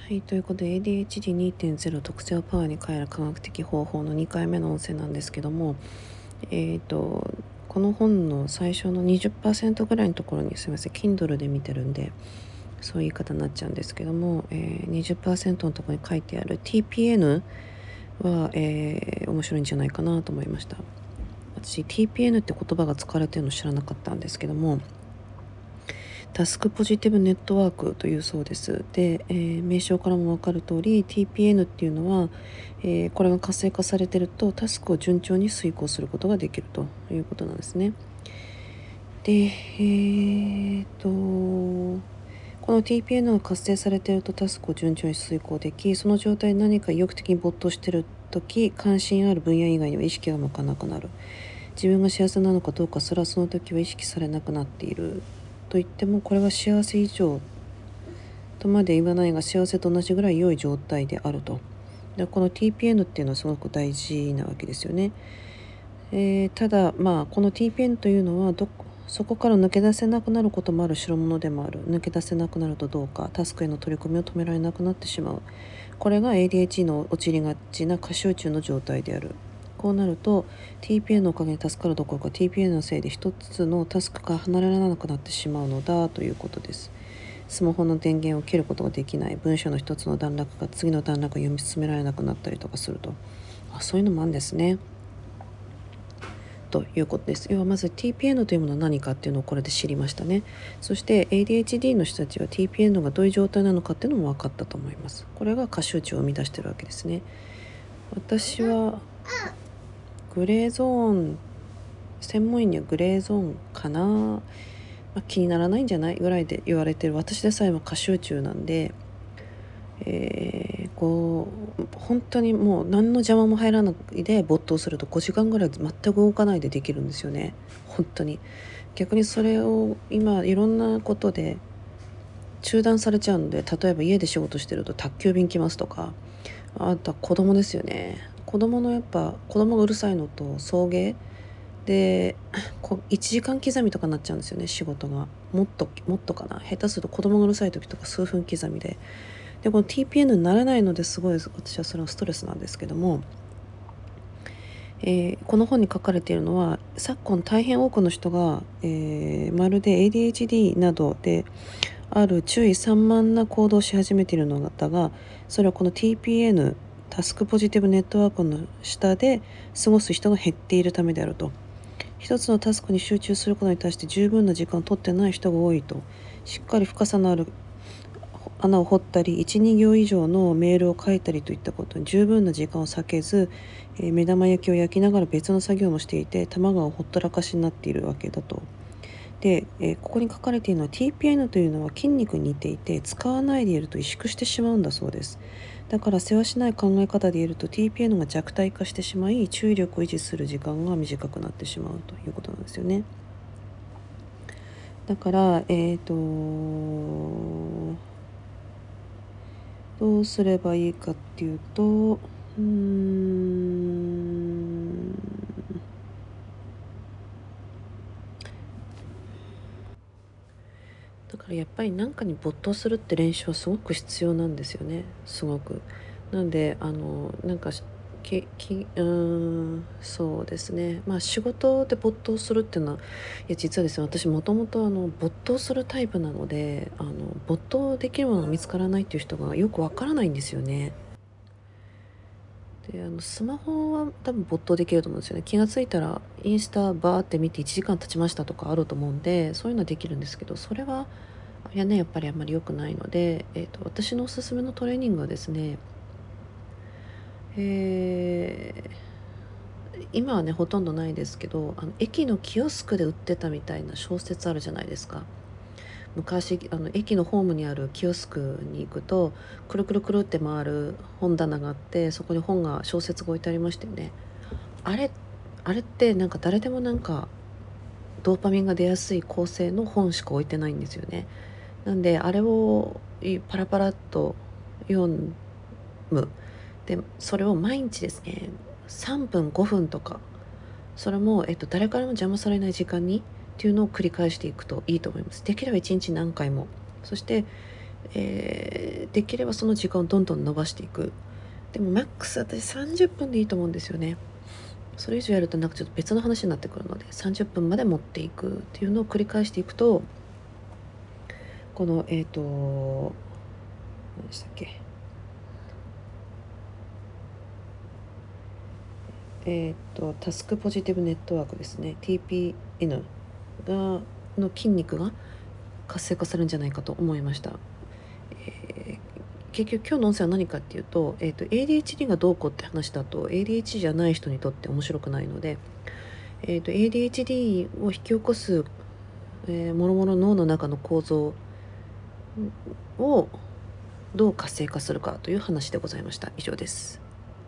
はい、ということで ADHD2.0 特性をパワーに変える科学的方法の2回目の音声なんですけども、この本の最初の 20% ぐらいのところに、すみません Kindle で見てるんでそういう言い方になっちゃうんですけども、20% のところに書いてある TPN は、面白いんじゃないかなと思いました。私 TPN って言葉が使われてるの知らなかったんですけども、タスクポジティブネットワークというそうです。で、名称からも分かる通り TPN っていうのは、これが活性化されてるとタスクを順調に遂行することができるということなんですね。で、この TPN が活性されているとタスクを順調に遂行でき、その状態に何か意欲的に没頭している時、関心ある分野以外には意識が向かなくなる。自分が幸せなのかどうかすらその時は意識されなくなっていると言っても、これは幸せ以上とまで言わないが幸せと同じぐらい良い状態であると。でこの TPN っていうのはすごく大事なわけですよね。ただこの TPN というのはそこから抜け出せなくなることもある代物でもある。抜け出せなくなるとどうかタスクへの取り組みを止められなくなってしまう。これが ADHD の陥りがちな過集中の状態である。こうなると TPN のおかげで助かるどころか TPN のせいで一つのタスクから離れられなくなってしまうのだということです。スマホの電源を切ることができない。文章の一つの段落が次の段落を読み進められなくなったりとかすると、そういうのもあるんですねということです。要はまず TPN というものは何かっていうのをこれで知りましたね。そして ADHD の人たちは TPN がどういう状態なのかっていうのも分かったと思います。これが過集中を生み出しているわけですね。私はグレーゾーン、専門医にはグレーゾーンかな、気にならないんじゃないぐらいで言われてる。私でさえも過集中なんで、本当にもう何の邪魔も入らないで没頭すると5時間ぐらい全く動かないでできるんですよね。本当に逆にそれを今いろんなことで中断されちゃうので、例えば家で仕事してると宅急便来ますとか、あとは子供ですよね。子供がうるさいのと送迎で1時間刻みとかになっちゃうんですよね。仕事がもっとかな、下手すると子供がうるさい時とか数分刻みでこの TPN にならないのですごい私はそれはストレスなんですけども、この本に書かれているのは昨今大変多くの人が、まるで ADHD などである注意散漫な行動をし始めているのだが、それはこの TPN タスクポジティブネットワークの下で過ごす人が減っているためであると。一つのタスクに集中することに対して十分な時間を取ってない人が多いと。しっかり深さのある穴を掘ったり 1,2 行以上のメールを書いたりといったことに十分な時間を割けず、目玉焼きを焼きながら別の作業もしていて卵がほったらかしになっているわけだと。で、ここに書かれているのは TPN というのは筋肉に似ていて使わないでいると萎縮してしまうんだそうです。だから世話しない考え方でいると TPN が弱体化してしまい注意力を維持する時間が短くなってしまうということなんですよね。だからどうすればいいかっていうと、だからやっぱり何かに没頭するって練習はすごく必要なんですよね。すごく。なんでなんかそうですね。仕事で没頭するっていうのは、実はですね、私もともと没頭するタイプなので、没頭できるものが見つからないっていう人がよくわからないんですよね。でスマホは多分没頭できると思うんですよね。気がついたらインスタバーって見て1時間経ちましたとかあると思うんで、そういうのはできるんですけど、それはやっぱりあんまり良くないので、私のおすすめのトレーニングはですね、今はねほとんどないですけど、駅のキオスクで売ってたみたいな小説あるじゃないですか。昔駅のホームにあるキオスクに行くとくるくるくるって回る本棚があって、そこに小説が置いてありましたよね。あれあれってなんか誰でもなんかドーパミンが出やすい構成の本しか置いてないんですよね。なんであれをパラパラっと読む。でそれを毎日ですね3分5分とか、それも、誰からも邪魔されない時間にっていうのを繰り返していくといいと思います。できれば1日何回も。そしてできればその時間をどんどん伸ばしていく。でもマックス私30分でいいと思うんですよね。それ以上やるとなんかちょっと別の話になってくるので、30分まで持っていくっていうのを繰り返していくと、この何でしたっけ、タスクポジティブネットワークですね、 TPN の筋肉が活性化されるんじゃないかと思いました。結局今日の音声は何かっていうと、ADHD がどうこうって話だと ADHD じゃない人にとって面白くないので、ADHD を引き起こすもろもろ脳の中の構造をどう活性化するかという話でございました。以上です。